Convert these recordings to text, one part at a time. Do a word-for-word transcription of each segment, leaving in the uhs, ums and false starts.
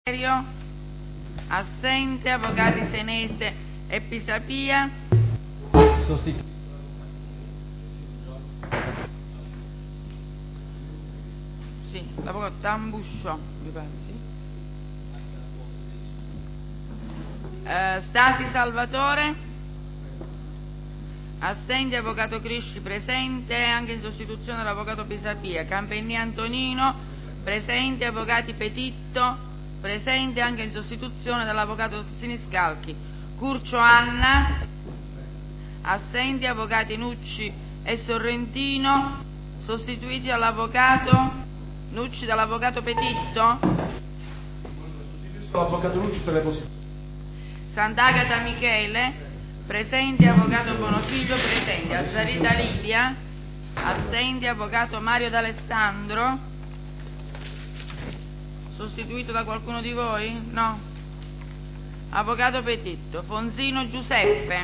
Assente. Avvocati Senese e Pisapia. Sostitu- Sì, l'avvocato Tambusciò, mi pare, sì. Eh, Stasi Salvatore. Assente. Avvocato Crisci presente, anche in sostituzione dell'avvocato Pisapia. Campenni Antonino presente. Avvocati Petitto presente, anche in sostituzione dell'avvocato Siniscalchi. Curcio Anna assenti. Avvocati Nucci e Sorrentino sostituiti dall'avvocato Nucci dall'avvocato Petitto. L'avvocato Nucci per le posizioni. Sant'Agata Michele presente. Avvocato Bonofiglio presente. Azzarita Lidia assenti. Avvocato Mario D'Alessandro sostituito da qualcuno di voi? No. Avvocato Petitto. Fonzino Giuseppe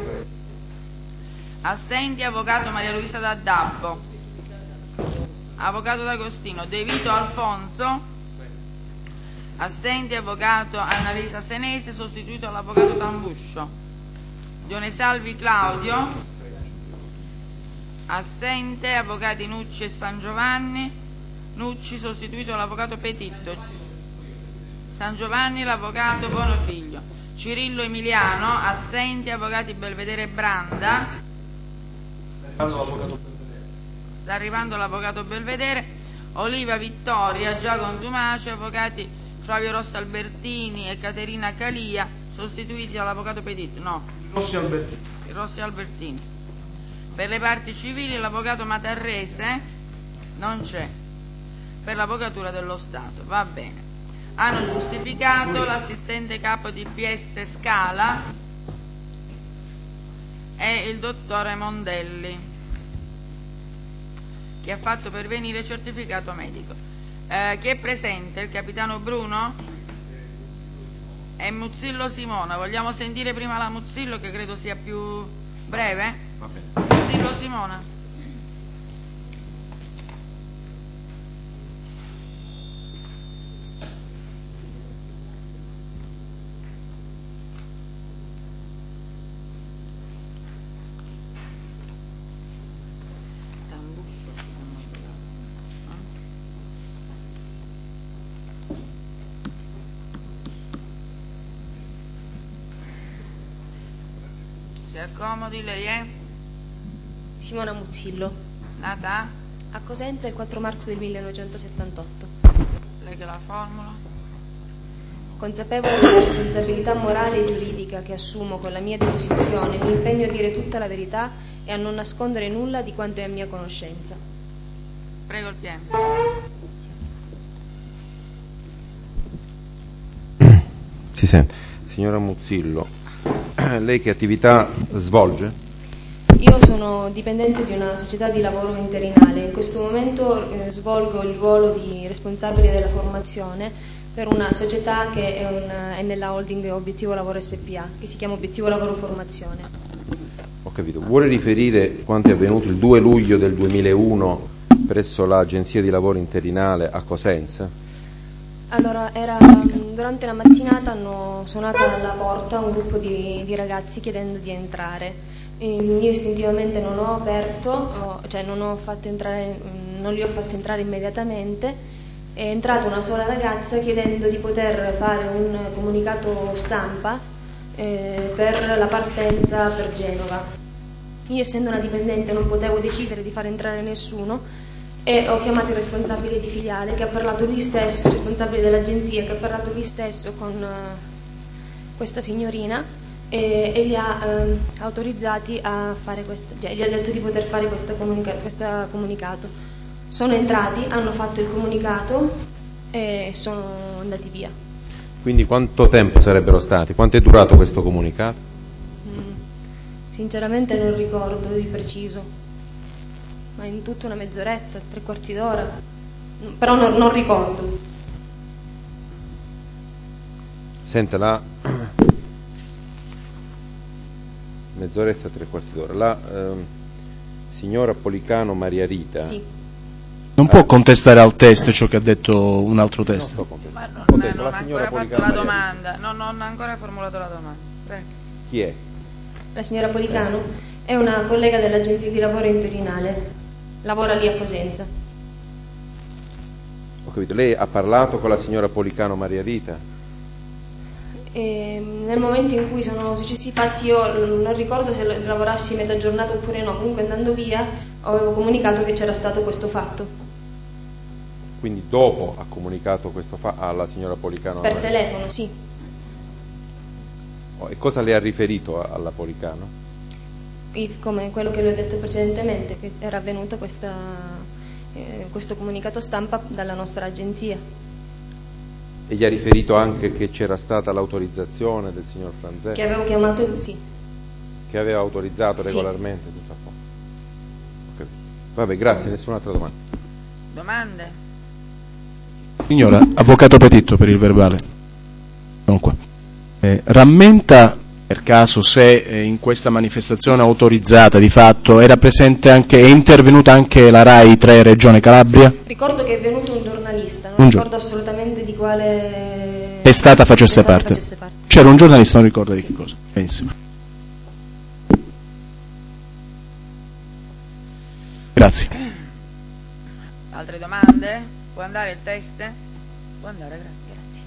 assenti. Avvocato Maria Luisa D'Addabbo. Avvocato D'Agostino. De Vito Alfonso assenti. Avvocato Annalisa Senese sostituito dall'avvocato Tambuscio. Dionesalvi Claudio assente. Avvocati Nucci e San Giovanni. Nucci sostituito dall'avvocato Petitto. San Giovanni l'avvocato Bonofiglio. Cirillo Emiliano assenti. Avvocati Belvedere e Branda. Sta arrivando l'avvocato Belvedere. Oliva Vittoria, Giacomo Dumace. Avvocati Flavio Rossi Albertini e Caterina Calia sostituiti dall'avvocato Petitto. No. Rossi Albertini. Rossi Albertini. Per le parti civili l'avvocato Matarrese non c'è. Per l'avvocatura dello Stato, va bene. Hanno giustificato l'assistente capo di P S Scala e il dottore Mondelli, che ha fatto pervenire il certificato medico. Eh, chi è presente? Il capitano Bruno e Muzzillo Simona. Vogliamo sentire prima la Muzzillo, che credo sia più breve? Va bene. Muzzillo Simona. Si accomodi, lei è? Simona Muzzillo. Nata? A Cosenza il quattro marzo del millenovecentosettantotto. Lei che la formula? Consapevole della responsabilità morale e giuridica che assumo con la mia deposizione, mi impegno a dire tutta la verità e a non nascondere nulla di quanto è a mia conoscenza. Prego il P M. Si sente. Signora Muzzillo, lei che attività svolge? Io sono dipendente di una società di lavoro interinale. In questo momento eh, svolgo il ruolo di responsabile della formazione per una società che è, un, è nella holding Obiettivo Lavoro S P A, che si chiama Obiettivo Lavoro Formazione. Ho capito. Vuole riferire quanto è avvenuto il due luglio del duemilauno presso l'Agenzia di Lavoro Interinale a Cosenza? Allora, era durante la mattinata hanno suonato alla porta un gruppo di, di ragazzi chiedendo di entrare. E io istintivamente non ho aperto, ho, cioè non, ho fatto entrare, non li ho fatti entrare immediatamente. È entrata una sola ragazza chiedendo di poter fare un comunicato stampa eh, per la partenza per Genova. Io, essendo una dipendente, non potevo decidere di far entrare nessuno e ho chiamato il responsabile di filiale, che ha parlato lui stesso, il responsabile dell'agenzia, che ha parlato lui stesso con uh, questa signorina e, e li ha uh, autorizzati a fare questo, cioè, gli ha detto di poter fare questo comunica- questa comunicato. Sono entrati, hanno fatto il comunicato e sono andati via. Quindi quanto tempo sarebbero stati? Quanto è durato questo comunicato? Mm, sinceramente non ricordo di preciso, ma in tutta una mezz'oretta, tre quarti d'ora, però non, non ricordo. Sente, la mezz'oretta, tre quarti d'ora. La ehm, signora Policano Maria Rita Sì. Non può contestare al test ciò che ha detto un altro test. Ma non, Ho detto, non la ha signora ancora fatto Policano la Maria domanda, non, non ha ancora formulato la domanda. Prego. Chi è? La signora Policano è una collega dell'agenzia di lavoro interinale, lavora lì a Cosenza. Ho capito. Lei ha parlato con la signora Policano Maria Rita? E nel momento in cui sono successi i fatti io non ricordo se lavorassi metà giornata oppure no, comunque andando via avevo comunicato che c'era stato questo fatto. Quindi dopo ha comunicato questo fa- alla signora Policano? Per Maria? telefono, sì. Oh, e cosa le ha riferito a- alla Policano? I- come quello che le ho detto precedentemente, che era avvenuto questa, eh, questo comunicato stampa dalla nostra agenzia. E gli ha riferito anche che c'era stata l'autorizzazione del signor Franzè? Che avevo chiamato, sì. Che aveva autorizzato Sì. regolarmente tutto a posto. Ho capito. Vabbè, grazie, nessun'altra domanda. Domande? Signora, avvocato Petitto per il verbale. Non qua. Eh, rammenta per caso se eh, in questa manifestazione autorizzata di fatto era presente anche, è intervenuta anche la RAI tre Regione Calabria? Ricordo che è venuto un giornalista, non Un ricordo assolutamente di quale Testata facesse testata parte. facesse parte. C'era un giornalista, non ricordo di che cosa. Benissimo. Grazie. Altre domande? Può andare il test? Può andare, grazie.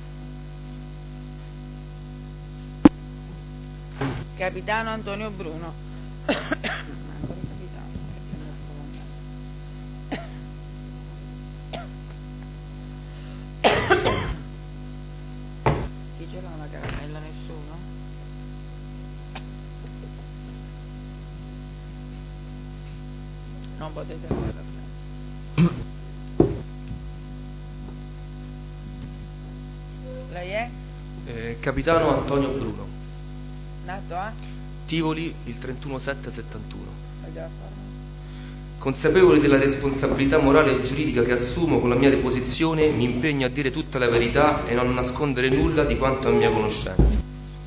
Capitano Antonio Bruno. Ancora capitano, perché non può andare. Chi ce l'ha una caramella? Nessuno? Non potete andare. Lei è? Eh, Capitano Antonio Bruno, Nato a? Tivoli il trentuno sette settantuno. Lei deve fare? Consapevole della responsabilità morale e giuridica che assumo con la mia deposizione, mi impegno a dire tutta la verità e non nascondere nulla di quanto a mia conoscenza.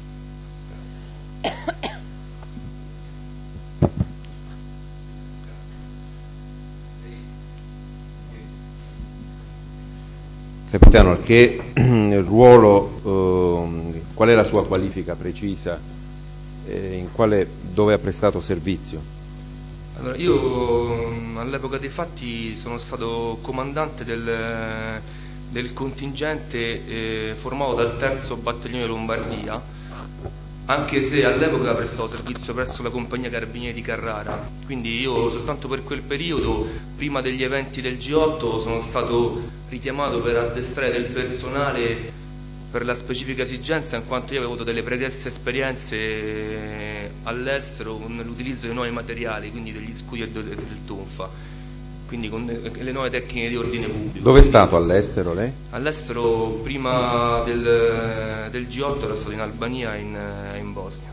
Capitano, che il ruolo, eh, qual è la sua qualifica precisa, eh, in quale, dove ha prestato servizio? Allora, io all'epoca dei fatti sono stato comandante del, del contingente eh, formato dal terzo battaglione Lombardia, anche se all'epoca prestavo servizio presso la compagnia Carabinieri di Carrara, quindi io soltanto per quel periodo, prima degli eventi del G otto, sono stato richiamato per addestrare del personale per la specifica esigenza, in quanto io avevo avuto delle pregresse esperienze all'estero con l'utilizzo di nuovi materiali, quindi degli scudi e del, del tonfa, quindi con le nuove tecniche di ordine pubblico. Dove è stato all'estero lei? All'estero prima del, del G otto ero stato in Albania e in, in Bosnia.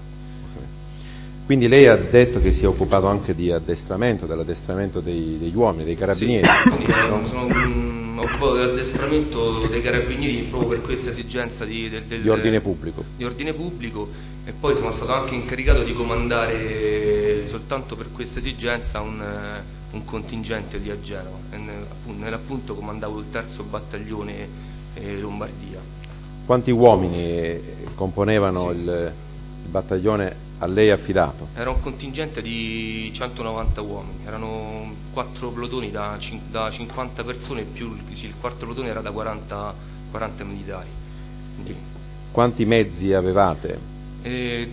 Quindi lei ha detto che si è occupato anche di addestramento, dell'addestramento dei, degli uomini, dei carabinieri. Sì, quindi sono, sono um, occupato dell'addestramento dei carabinieri proprio per questa esigenza di, del, del, di ordine pubblico. Di ordine pubblico, e poi sono stato anche incaricato di comandare soltanto per questa esigenza un, un contingente lì a Genova, e nell'appunto comandavo il terzo battaglione eh, Lombardia. Quanti uomini componevano Sì. il, il battaglione a lei affidato? Era un contingente di centonovanta uomini, erano quattro plotoni da, da cinquanta persone, più sì, il quarto plotone era da quaranta, quaranta militari. Quindi, quanti mezzi avevate? eh,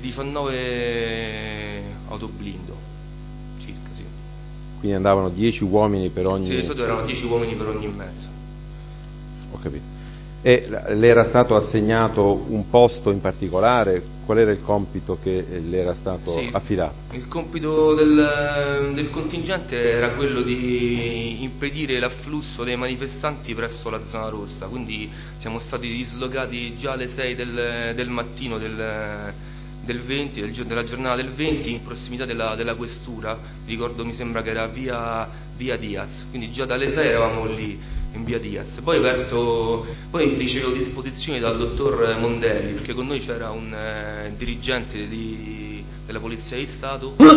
diciannove autoblindo circa, sì. Quindi andavano dieci uomini per ogni... Sì, di solito erano dieci uomini per ogni mezzo. Ho capito. E le era stato assegnato un posto in particolare? Qual era il compito che le era stato sì, affidato? Il compito del, del contingente era quello di impedire l'afflusso dei manifestanti presso la zona rossa, quindi siamo stati dislocati già alle sei del, del mattino del, del venti, del, della giornata del venti, in prossimità della, della questura. Ricordo, mi sembra che era via, via Diaz, quindi già dalle sei eravamo lì in via Diaz. Poi verso poi ricevevo disposizioni dal dottor Mondelli, perché con noi c'era un eh, dirigente di, della Polizia di Stato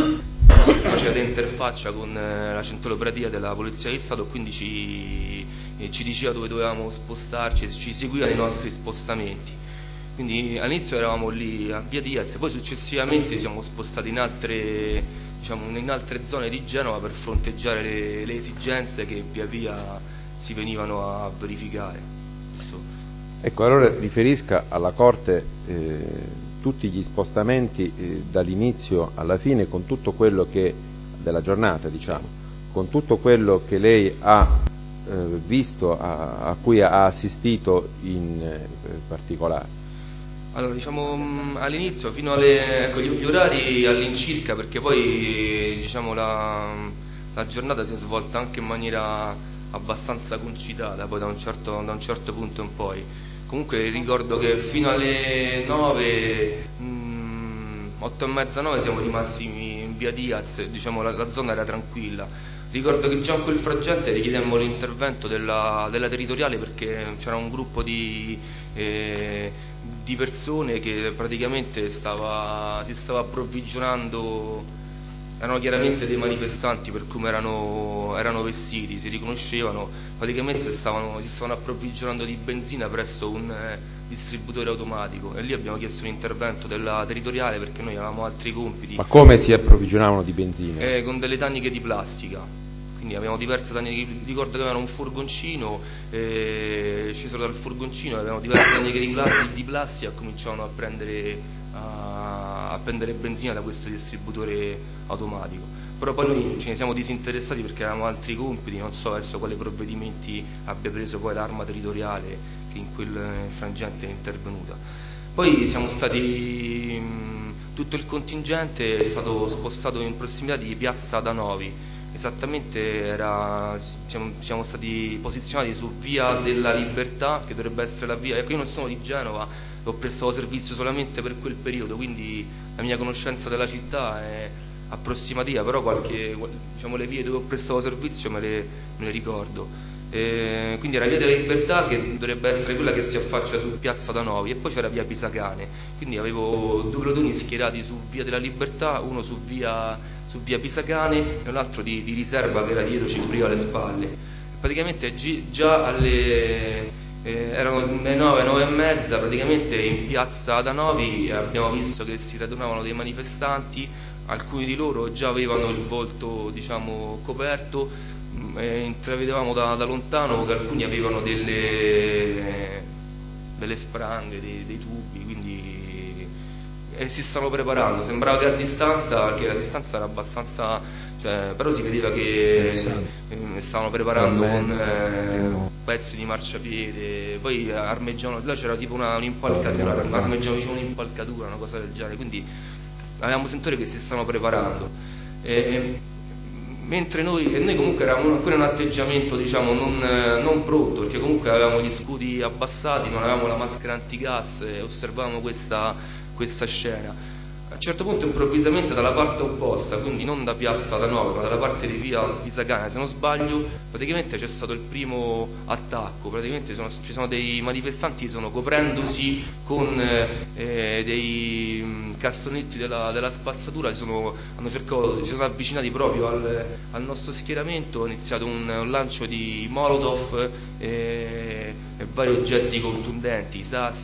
faceva da interfaccia con la centrale operativa della Polizia di Stato, quindi ci, eh, ci diceva dove dovevamo spostarci, ci seguiva nei nostri spostamenti. Quindi all'inizio eravamo lì a Via Diaz, poi successivamente ci siamo spostati in altre, diciamo, in altre zone di Genova per fronteggiare le, le esigenze che via via si venivano a verificare. Questo. Ecco, allora riferisca alla Corte eh, tutti gli spostamenti eh, dall'inizio alla fine, con tutto quello che della giornata, diciamo, con tutto quello che lei ha eh, visto, a, a cui ha assistito in eh, particolare. Allora, diciamo all'inizio fino alle ecco, gli orari all'incirca, perché poi diciamo la, la giornata si è svolta anche in maniera abbastanza concitata, poi da un certo, da un certo punto in poi. Comunque ricordo che fino alle nove, otto e mezza, nove siamo rimasti in Via Diaz, diciamo la, la zona era tranquilla. Ricordo che già in quel frangente richiedemmo l'intervento della, della territoriale, perché c'era un gruppo di, eh, di persone che praticamente stava, si stava approvvigionando, erano chiaramente dei manifestanti per come erano, erano vestiti, si riconoscevano, praticamente stavano, si stavano approvvigionando di benzina presso un eh, distributore automatico, e lì abbiamo chiesto l'intervento della territoriale perché noi avevamo altri compiti. Ma come si approvvigionavano di benzina? Eh, con delle taniche di plastica, quindi avevamo diverse taniche. Ricordo che avevano un furgoncino, eh, scesero dal furgoncino, avevano diverse taniche di, pla- di plastica e cominciavano a prendere, a, a prendere benzina da questo distributore automatico. Però poi noi ce ne siamo disinteressati perché avevamo altri compiti, non so adesso quali provvedimenti abbia preso poi l'arma territoriale che in quel frangente è intervenuta. Poi siamo stati, mh, tutto il contingente è stato spostato in prossimità di Piazza Adanovi, esattamente era, siamo, siamo stati posizionati su Via della Libertà, che dovrebbe essere la via, ecco, io non sono di Genova, ho prestato servizio solamente per quel periodo, quindi la mia conoscenza della città è approssimativa, però qualche, diciamo, le vie dove ho prestato servizio me le, me le ricordo. Eh, quindi era Via della Libertà, che dovrebbe essere quella che si affaccia su Piazza Adanovi, e poi c'era Via Pisacane, quindi avevo due plotoni schierati su Via della Libertà, uno su Via, su via Pisacane e un altro di, di riserva che era dietro, ci copriva le spalle. Praticamente gi- già alle eh, erano le nove, nove e mezza, praticamente in Piazza Adanovi abbiamo visto che si radunavano dei manifestanti, alcuni di loro già avevano il volto, diciamo, coperto. Eh, intravedevamo da, da lontano che alcuni avevano delle, delle spranghe, dei, dei tubi, quindi eh, si stavano preparando. Sembrava che a distanza, che la distanza era abbastanza, cioè, però si vedeva che eh, stavano preparando con eh, pezzi di marciapiede, poi armeggiavano, là c'era tipo una, un'impalcatura, armeggiavano, diciamo, un'impalcatura, una cosa del genere, quindi avevamo sentore che si stavano preparando. Eh, mentre noi, e noi comunque eravamo ancora in un atteggiamento, diciamo, non, non pronto, perché comunque avevamo gli scudi abbassati, non avevamo la maschera antigas e osservavamo questa, questa scena. A un certo punto improvvisamente dalla parte opposta, quindi non da Piazza Adanovi ma dalla parte di Via Pisacane, se non sbaglio, praticamente c'è stato il primo attacco. Praticamente sono, ci sono dei manifestanti che sono, coprendosi con eh, dei mh, castonetti della, della spazzatura, sono, hanno cercato, si sono avvicinati proprio al, al nostro schieramento, è iniziato un, un lancio di molotov eh, e vari oggetti contundenti,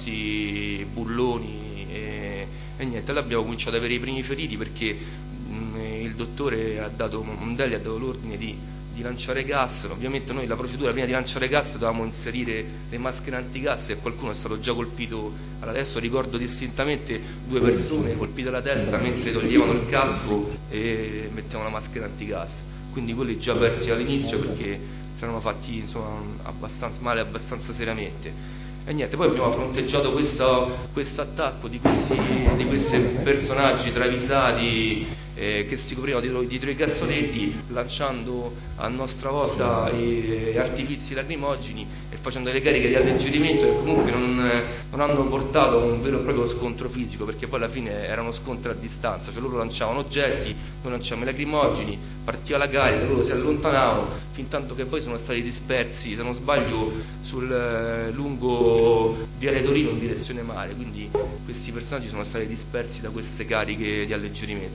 sassi, bulloni, e, e niente, là abbiamo cominciato ad avere i primi feriti perché mh, il dottore ha dato, Mondelli ha dato l'ordine di, di lanciare gas. Ovviamente noi la procedura prima di lanciare gas dovevamo inserire le maschere antigas e qualcuno è stato già colpito. Adesso ricordo distintamente due persone colpite alla testa mentre toglievano il casco e mettevano la maschera antigas, quindi quelli già persi all'inizio perché si erano fatti, insomma, abbastanza male, abbastanza seriamente. E niente, poi abbiamo fronteggiato questo attacco di questi, di questi personaggi travisati eh, che si coprivano dietro, dietro i cassonetti, lanciando a nostra volta i, gli artifizi lacrimogeni e facendo delle cariche di alleggerimento che comunque non, non hanno portato a un vero e proprio scontro fisico, perché poi alla fine erano scontri a distanza, cioè loro lanciavano oggetti, noi lanciavamo i lacrimogeni, partiva la carica, loro si allontanavano, fin tanto che poi sono stati dispersi, se non sbaglio, sul eh, lungo Viale Torino in direzione mare, quindi questi personaggi sono stati dispersi da queste cariche di alleggerimento. Da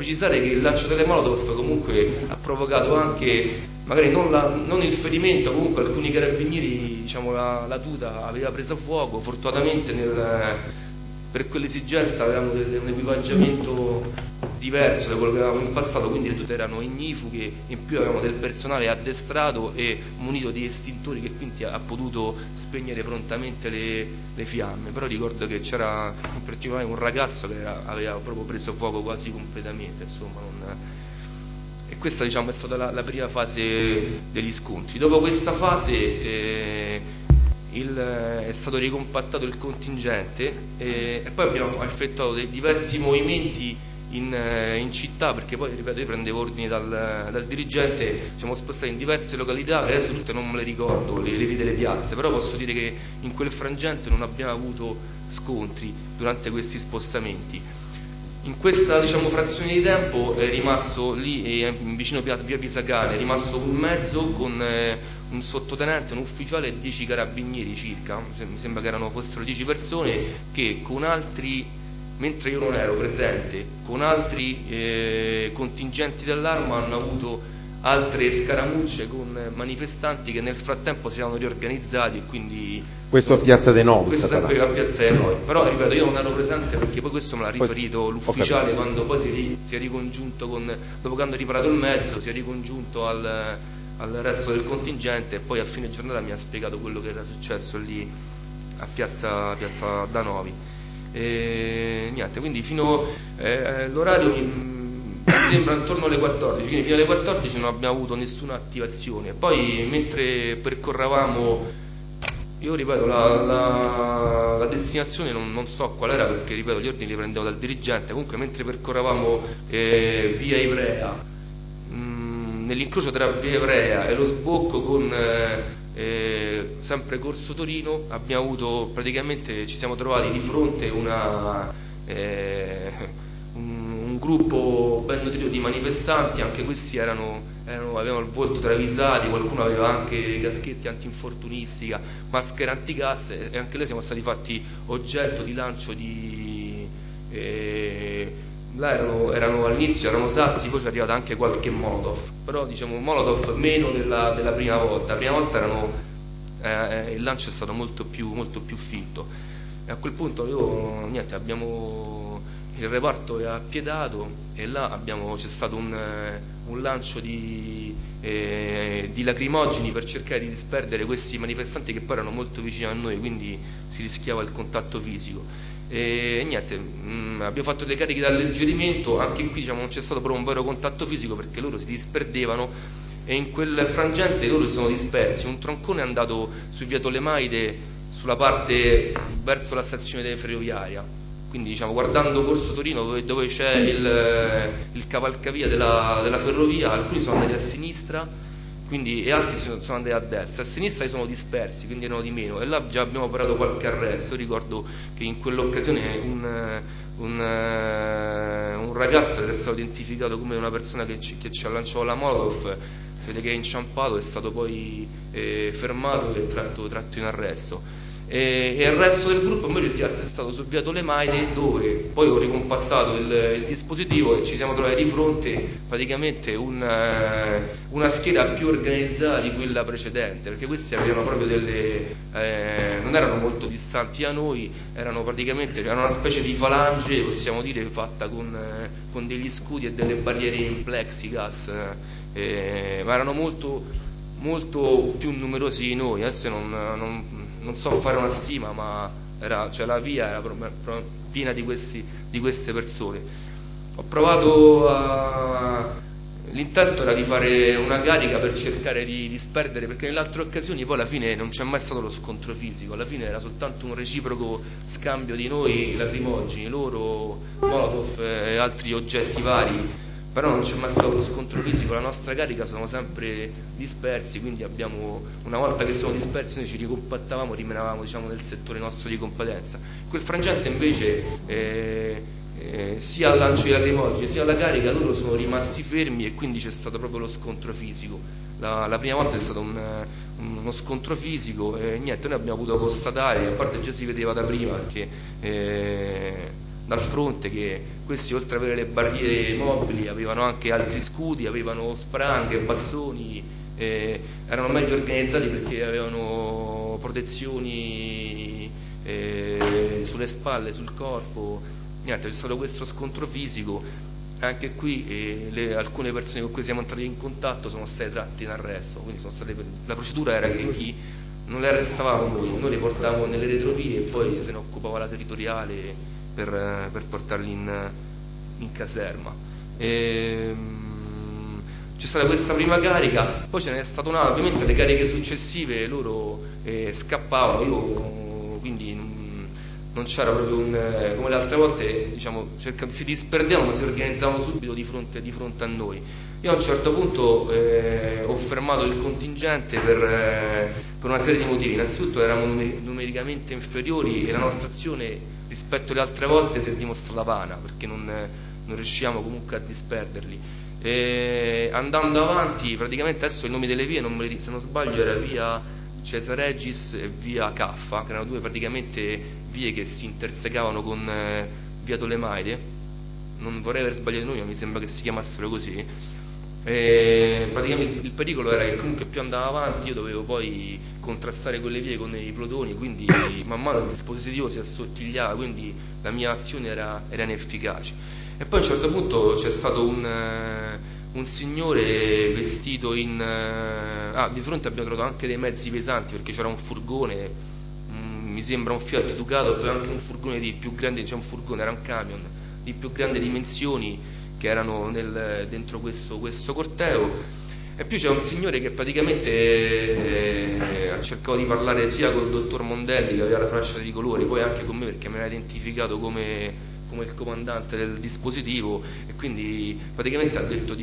precisare che il lancio delle Molotov comunque ha provocato anche, magari non, la, non il ferimento, comunque alcuni carabinieri, diciamo, la, la tuta aveva preso fuoco. Fortunatamente nel, per quell'esigenza avevamo un equipaggiamento diverso da quello che avevamo in passato, quindi le tute erano ignifughe, in più avevamo del personale addestrato e munito di estintori che quindi ha potuto spegnere prontamente le, le fiamme. Però ricordo che c'era in particolare un ragazzo che era, aveva proprio preso fuoco quasi completamente, insomma, non... E questa, diciamo, è stata la, la prima fase degli scontri. Dopo questa fase eh, il, è stato ricompattato il contingente eh, e poi abbiamo effettuato dei diversi movimenti In, in città, perché poi, ripeto, io prendevo ordini dal, dal dirigente, siamo spostati in diverse località, che adesso tutte non me le ricordo, le, le vie delle piazze, però posso dire che in quel frangente non abbiamo avuto scontri durante questi spostamenti. In questa, diciamo, frazione di tempo è rimasto lì, eh, vicino via Pisacane, è rimasto un mezzo con eh, un sottotenente, un ufficiale e dieci carabinieri circa, mi sembra che erano fossero dieci persone, che con altri, mentre io non ero presente, con altri eh, contingenti dell'Arma hanno avuto altre scaramucce con manifestanti che nel frattempo si erano riorganizzati e quindi... Questo a Piazza dei Novi? Questo sempre a Piazza dei Novi, però ripeto, io non ero presente perché poi questo me l'ha riferito l'ufficiale quando poi si è, si è ricongiunto con, dopo che hanno riparato il mezzo, si è ricongiunto al, al resto del contingente e poi a fine giornata mi ha spiegato quello che era successo lì a Piazza, Piazza da Novi. E niente, quindi fino eh, l'orario mi sembra intorno alle quattordici, quindi fino alle quattordici non abbiamo avuto nessuna attivazione. Poi mentre percorravamo, io ripeto, la, la, la destinazione non, non so qual era perché, ripeto, gli ordini li prendevo dal dirigente. Comunque mentre percorravamo eh, via Ivrea, mh, nell'incrocio tra via Ivrea e lo sbocco con eh, Eh, sempre Corso Torino, abbiamo avuto praticamente, ci siamo trovati di fronte una, eh, un, un gruppo ben nutrito di manifestanti. Anche questi erano, erano, avevano il volto travisato, qualcuno aveva anche caschetti antinfortunistica, maschere anticasse e anche noi siamo stati fatti oggetto di lancio di eh, là erano, erano all'inizio erano sassi, poi ci è arrivata anche qualche molotov, però diciamo molotov meno della, della prima volta. La prima volta erano, eh, il lancio è stato molto più, molto più fitto e a quel punto io, niente, abbiamo, il reparto è appiedato e là abbiamo, c'è stato un, un lancio di, eh, di lacrimogeni per cercare di disperdere questi manifestanti che poi erano molto vicini a noi, quindi si rischiava il contatto fisico. E niente, mh, abbiamo fatto dei carichi d'alleggerimento, anche qui diciamo non c'è stato però un vero contatto fisico perché loro si disperdevano e in quel frangente loro si sono dispersi. Un troncone è andato su via Tolemaide sulla parte verso la stazione ferroviaria, quindi diciamo guardando Corso Torino dove, dove c'è il, il cavalcavia della, della ferrovia, alcuni sono andati a sinistra quindi, e altri sono, sono andati a destra, a sinistra si sono dispersi, quindi erano di meno, e là già abbiamo operato qualche arresto. Io ricordo che in quell'occasione un, un, un ragazzo era stato identificato come una persona che ci, che ci ha lanciato la molotov, si vede che è inciampato, è stato poi eh, fermato e tratto, tratto in arresto. E, e il resto del gruppo invece si è attestato su via Tolemaide, dove poi ho ricompattato il, il dispositivo e ci siamo trovati di fronte praticamente un, una schiera più organizzata di quella precedente, perché questi avevano proprio delle eh, non erano molto distanti da noi, erano praticamente era una specie di falange, possiamo dire, fatta con, con degli scudi e delle barriere in plexiglass, eh, ma erano molto molto più numerosi di noi. Adesso non, non, non so fare una stima, ma era, cioè la via era pro, pro, piena di, questi, di queste persone. Ho provato a... l'intento era di fare una carica per cercare di disperdere, perché nelle altre occasioni poi alla fine non c'è mai stato lo scontro fisico, alla fine era soltanto un reciproco scambio di noi lacrimogeni, loro molotov e altri oggetti vari, però non c'è mai stato lo scontro fisico. La nostra carica sono sempre dispersi, quindi abbiamo, una volta che sono dispersi noi ci ricompattavamo, rimanevamo diciamo nel settore nostro di competenza. Quel frangente invece eh, eh, sia al lancio di lacrimogeni sia alla carica loro sono rimasti fermi e quindi c'è stato proprio lo scontro fisico. La, la prima volta è stato un, uno scontro fisico e niente, noi abbiamo potuto constatare, a parte già si vedeva da prima perché eh, dal fronte, che questi oltre ad avere le barriere mobili avevano anche altri scudi, avevano spranghe, bastoni, eh, erano meglio organizzati perché avevano protezioni eh, sulle spalle, sul corpo. Niente, c'è stato questo scontro fisico. Anche qui eh, le, alcune persone con cui siamo entrati in contatto sono state tratte in arresto, quindi sono state, la procedura era che chi non le arrestavamo noi, noi le portavamo nelle retrovie e poi se ne occupava la territoriale per, per portarli in, in caserma. E, c'è stata questa prima carica, poi ce n'è stata un'altra, ovviamente le cariche successive loro eh, scappavano, io quindi non, non c'era proprio un, eh, come le altre volte, diciamo, cerca, si disperdevano, si organizzavano subito di fronte, di fronte a noi. Io a un certo punto eh, ho fermato il contingente per, eh, per una serie di motivi. Innanzitutto eravamo numericamente inferiori e la nostra azione rispetto alle altre volte si è dimostrata vana, perché non, non riusciamo comunque a disperderli. E andando avanti, praticamente adesso i nomi delle vie, non me li, se non sbaglio, era via Cesaregis e via Caffa, che erano due praticamente vie che si intersecavano con eh, via Tolemaide. Non vorrei aver sbagliato i nomi, ma mi sembra che si chiamassero così. E praticamente il pericolo era che comunque più andavo avanti io dovevo poi contrastare quelle vie con i plotoni, quindi man mano il dispositivo si assottigliava, quindi la mia azione era, era inefficace. E poi a un certo punto c'è stato un, uh, un signore vestito in uh, ah, di fronte abbiamo trovato anche dei mezzi pesanti, perché c'era un furgone, um, mi sembra un Fiat Ducato, poi anche un furgone di più grande, c'è un furgone, era un camion di più grandi dimensioni che erano nel, dentro questo, questo corteo. E più c'è un signore che praticamente eh, ha cercato di parlare sia col dottor Mondelli, che aveva la fascia di colore, poi anche con me, perché mi aveva identificato come, come il comandante del dispositivo, e quindi praticamente ha detto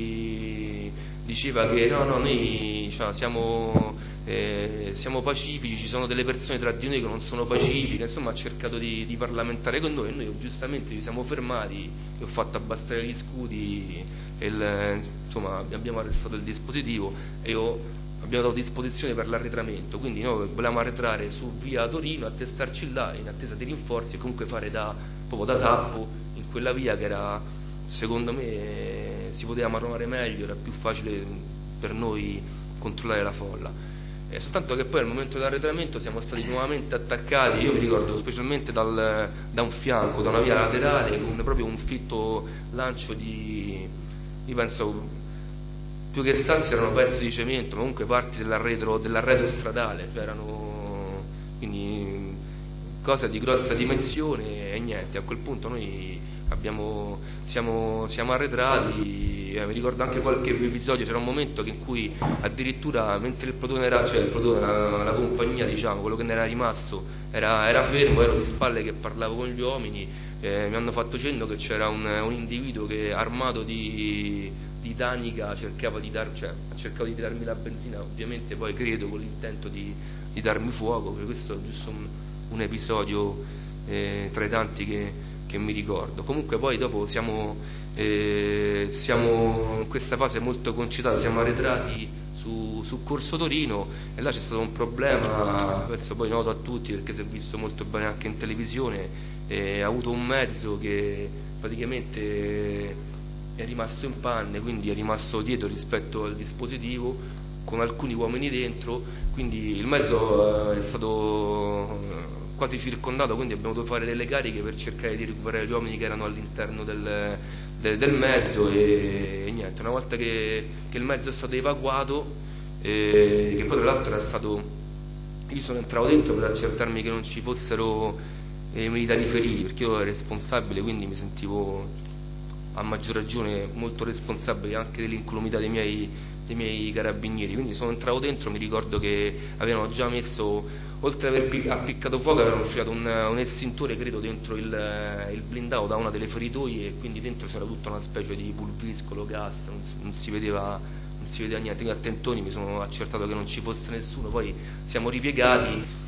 di, diceva che no no noi cioè, siamo, eh, siamo pacifici, ci sono delle persone tra di noi che non sono pacifiche, insomma ha cercato di, di parlamentare con noi, e noi giustamente ci siamo fermati, e ho fatto abbassare gli scudi e il, insomma abbiamo arrestato il dispositivo e io, abbiamo dato disposizione per l'arretramento, quindi noi volevamo arretrare su via Torino, attestarci là in attesa di rinforzi e comunque fare da, proprio da tappo in quella via che era, secondo me, si poteva manovare meglio, era più facile per noi controllare la folla. Eh, soltanto che poi al momento dell'arretramento siamo stati nuovamente attaccati, io mi ricordo specialmente dal, da un fianco, da una via laterale, con proprio un fitto lancio di, io penso, più che sassi erano pezzi di cemento, ma comunque parti dell'arredo, dell'arredo stradale, cioè erano quindi cose di grossa dimensione, e niente, a quel punto noi abbiamo, siamo, siamo arretrati. Eh, mi ricordo anche qualche episodio, c'era un momento in cui addirittura mentre il plotone era, cioè il plotone, la, la compagnia, diciamo, quello che ne era rimasto era, era fermo, ero di spalle che parlavo con gli uomini, eh, mi hanno fatto cenno che c'era un, un individuo che armato di, di danica cercava di, dar, cioè, cercava di darmi la benzina, ovviamente poi credo con l'intento di, di darmi fuoco, perché questo è giusto un, un episodio eh, tra i tanti che, che mi ricordo. Comunque poi dopo siamo, eh, siamo in questa fase molto concitata, siamo arretrati su, su Corso Torino, e là c'è stato un problema, penso poi noto a tutti perché si è visto molto bene anche in televisione. Eh, ha avuto un mezzo che praticamente è rimasto in panne, quindi è rimasto dietro rispetto al dispositivo con alcuni uomini dentro, quindi il mezzo eh, è stato quasi circondato, quindi abbiamo dovuto fare delle cariche per cercare di recuperare gli uomini che erano all'interno del, del, del mezzo, e, e niente, una volta che, che il mezzo è stato evacuato, eh, che poi tra l'altro era stato, io sono entrato dentro per accertarmi che non ci fossero eh, militari feriti, perché io ero responsabile, quindi mi sentivo a maggior ragione molto responsabile anche dell'incolumità dei miei, dei miei carabinieri, quindi sono entrato dentro, mi ricordo che avevano già messo, oltre ad aver appiccato fuoco, avevano infilato un, un estintore credo dentro il, il blindato da una delle feritoie, e quindi dentro c'era tutta una specie di pulviscolo, gas, non, non si vedeva non si vedeva niente, quindi a tentoni mi sono accertato che non ci fosse nessuno, poi siamo ripiegati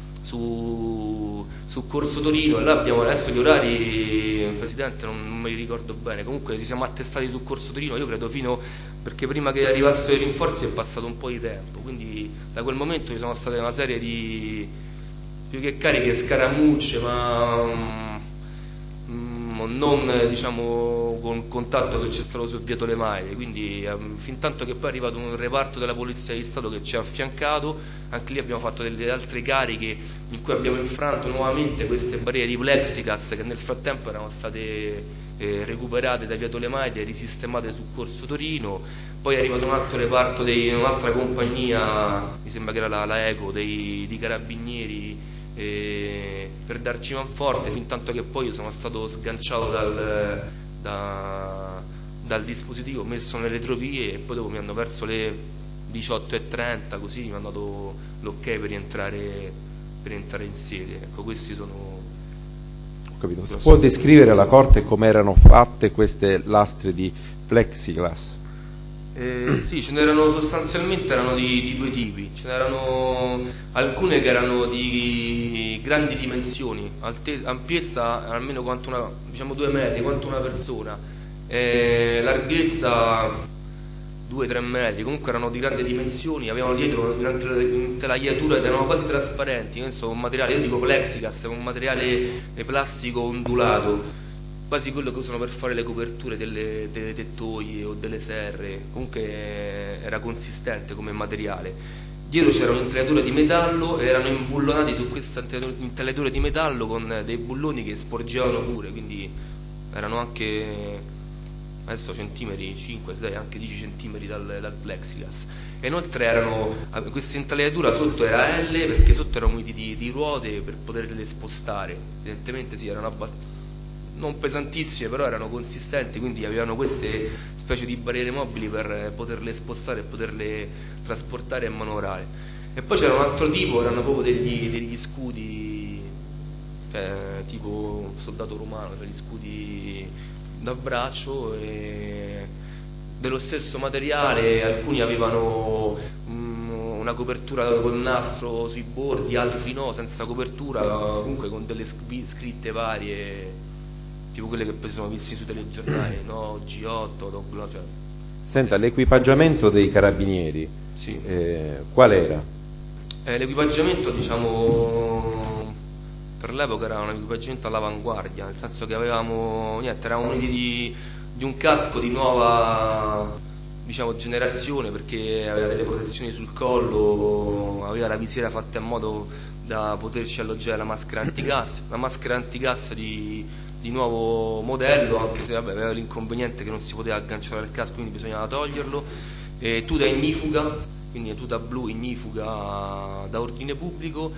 su, su Corso Torino, e là abbiamo, adesso gli orari, Presidente, non, non me li ricordo bene, comunque ci siamo attestati su Corso Torino, io credo fino, perché prima che arrivassero i rinforzi è passato un po' di tempo, quindi da quel momento ci sono state una serie di, più che cariche, scaramucce, ma um, non eh, diciamo con contatto che c'è stato su via Tolle Maire, quindi um, fin tanto che poi è arrivato un reparto della Polizia di Stato che ci ha affiancato. Anche lì abbiamo fatto delle altre cariche in cui abbiamo infranto nuovamente queste barriere di plexiglass che nel frattempo erano state eh, recuperate da via Tolle Maire e risistemate su Corso Torino. Poi è arrivato un altro reparto di un'altra compagnia, mi sembra che era la, la Eco, dei, di carabinieri, eh, per darci manforte, fin tanto che poi io sono stato sganciato dal, da, dal dispositivo, messo nelle retrovie, e poi dopo mi hanno perso le diciotto e trenta, così mi hanno dato l'ok per rientrare, per entrare in sede. Ecco, questi sono... Ho capito. Si può descrivere alla Corte come erano fatte queste lastre di plexiglass? Eh, sì, ce n'erano sostanzialmente erano di, di due tipi. Ce n'erano alcune che erano di grandi dimensioni, alte, ampiezza almeno quanto una, diciamo due metri, quanto una persona, eh, larghezza due tre metri, comunque erano di grandi dimensioni, avevano dietro un'intelaiatura ed erano quasi trasparenti. Insomma, un materiale, io dico plexiglass, è un materiale plastico ondulato, quasi quello che usano per fare le coperture delle, delle tettoie o delle serre. Comunque era consistente come materiale. Dietro c'era un'intelaiatura di metallo e erano imbullonati su questa intelaiatura di metallo con dei bulloni che sporgevano pure, quindi erano anche adesso centimetri, cinque, sei, anche dieci centimetri dal, dal plexiglass. E inoltre erano, questa intelaiatura sotto era L, perché sotto erano muniti di, di ruote per poterle spostare. Evidentemente sì, erano abbastanza non pesantissime, però erano consistenti, quindi avevano queste specie di barriere mobili per poterle spostare e poterle trasportare e manovrare. E poi c'era un altro tipo, erano proprio degli, degli scudi, cioè, tipo soldato romano, cioè gli scudi da braccio, e dello stesso materiale. Alcuni avevano um, una copertura col nastro sui bordi, altri no, senza copertura, comunque con delle scritte varie, tipo quelle che poi sono visti sui telegiornali, no? G otto, no, cioè. Senta, l'equipaggiamento dei carabinieri, sì. eh, qual era? Eh, l'equipaggiamento, diciamo, per l'epoca era un equipaggiamento all'avanguardia, nel senso che avevamo, niente, eravamo uniti di, di un casco di nuova, diciamo, generazione, perché aveva delle protezioni sul collo, aveva la visiera fatta in modo da poterci alloggiare la maschera antigas, la maschera antigas di, di nuovo modello, anche se vabbè, aveva l'inconveniente che non si poteva agganciare al casco, quindi bisognava toglierlo, e tuta ignifuga, quindi tuta blu ignifuga da ordine pubblico,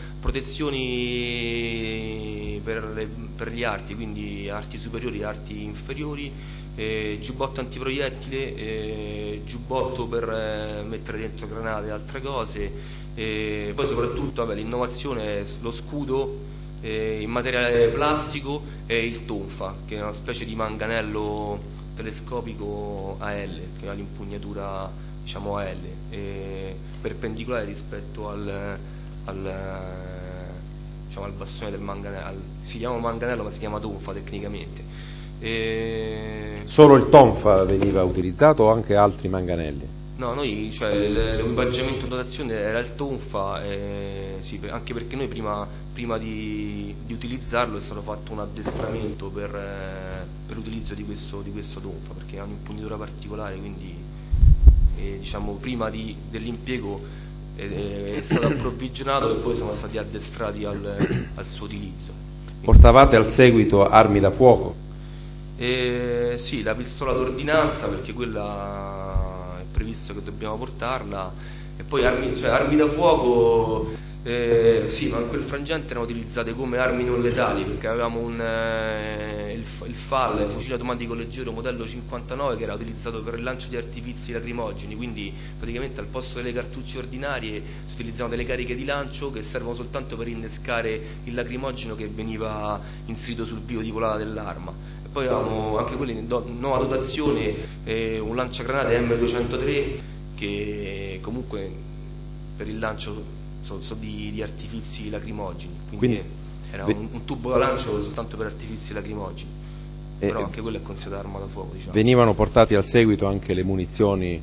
protezioni per, le, per gli arti, quindi arti superiori e arti inferiori, eh, giubbotto antiproiettile, eh, giubbotto per eh, mettere dentro granate e altre cose, eh, poi soprattutto vabbè, l'innovazione è lo scudo eh, in materiale plastico e il tonfa, che è una specie di manganello telescopico A L, che ha l'impugnatura, diciamo, A L, eh, perpendicolare rispetto al, al, diciamo, al bastone del manganello. Si chiama manganello ma si chiama tonfa tecnicamente. E... Solo il tonfa veniva utilizzato o anche altri manganelli? No, noi, cioè, l'equipaggiamento in dotazione era il tonfa, eh, sì, anche perché noi prima, prima di, di utilizzarlo è stato fatto un addestramento per, eh, per l'utilizzo di questo, di questo tonfa, perché ha un'impugnatura particolare, quindi eh, diciamo prima di, dell'impiego eh, è stato approvvigionato e poi sono stati addestrati al, al suo utilizzo. Portavate al seguito armi da fuoco? Eh, sì, la pistola d'ordinanza, perché quella previsto che dobbiamo portarla, e poi armi, cioè, armi da fuoco, eh, sì, ma in quel frangente erano utilizzate come armi non letali, perché avevamo un, eh, il, il F A L, il fucile automatico leggero modello cinquantanove, che era utilizzato per il lancio di artifizi lacrimogeni, quindi praticamente al posto delle cartucce ordinarie si utilizzavano delle cariche di lancio che servono soltanto per innescare il lacrimogeno che veniva inserito sul vivo di volata dell'arma. Poi avevamo anche quelli in do, nuova dotazione, eh, un lanciagranate M duecentotre, che comunque per il lancio so, so di, di artifizi lacrimogeni, quindi, quindi era un, un tubo da lancio soltanto per artifizi lacrimogeni, eh, però anche quello è considerato arma da fuoco, diciamo. Venivano portati al seguito anche le munizioni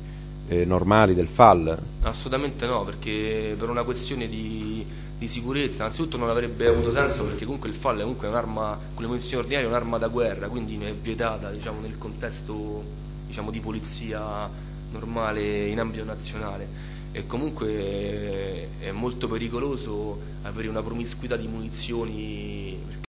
eh, normali del F A L? Assolutamente no, perché per una questione di, di sicurezza, innanzitutto non avrebbe avuto senso, perché comunque il F A L è comunque un'arma, con le munizioni ordinarie, è un'arma da guerra, quindi è vietata, diciamo, nel contesto, diciamo, di polizia normale in ambito nazionale. E comunque è molto pericoloso avere una promiscuità di munizioni.